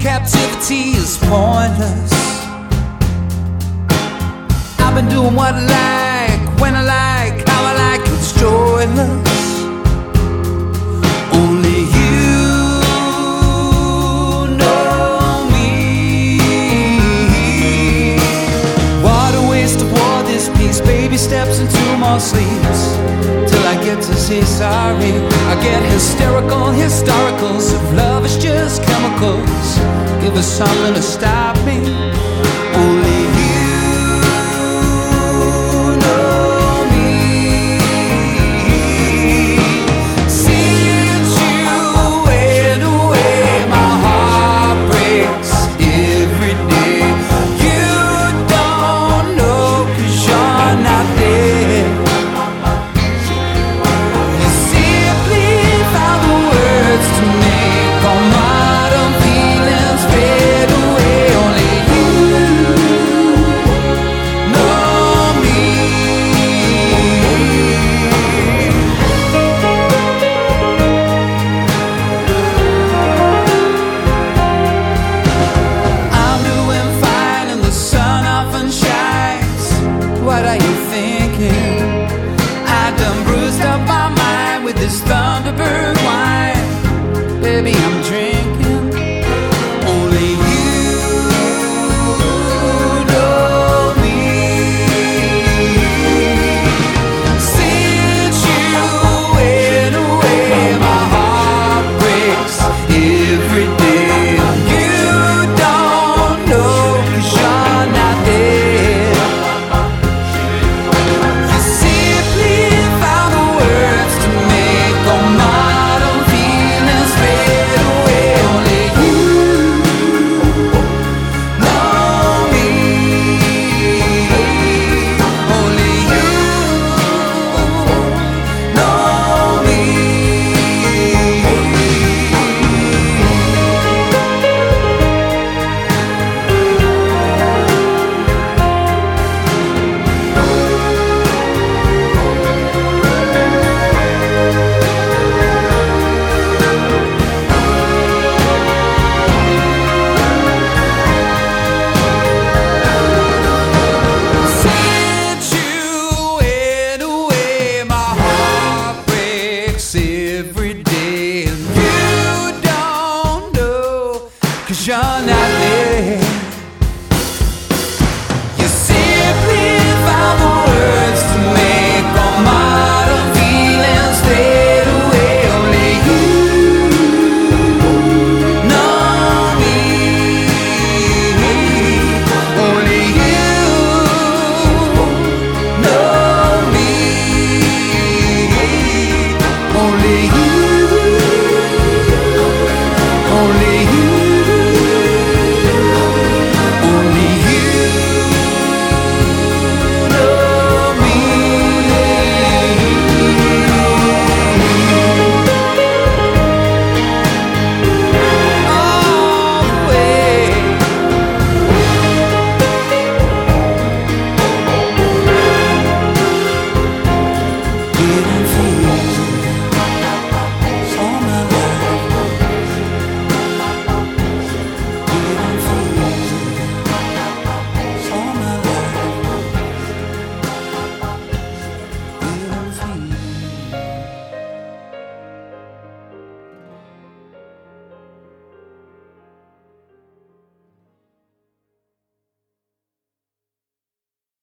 captivity is pointless. I've been doing what I like, when I like, how I like, it's joyless. Only you know me. What a waste of war, this piece. Baby steps into more sleeps till I get to say sorry. I get hysterical, historicals. If love is just chemicals, give us something to stop me. Only you know me. Since you went away, my heart breaks every day. You don't know 'cause you're not there. You simply found the words to make all modern feelings fade away. Only you know me. I'm doing fine and the sun often shines. What are you thinking? I done bruised up my mind with this Thunderbird wine. Baby, I'm drinking. Only you know me. Since you went away, my heart breaks every day. You don't know 'cause you're not there. You simply found the words to make all modern feelings fade away. Only you know me. Only you know me. Since you went away, my heart breaks every day. And you don't know 'cause you're not there. You simply found the words to make all modern feelings fade away. Only you know me. Only you know me. Only you. Only you.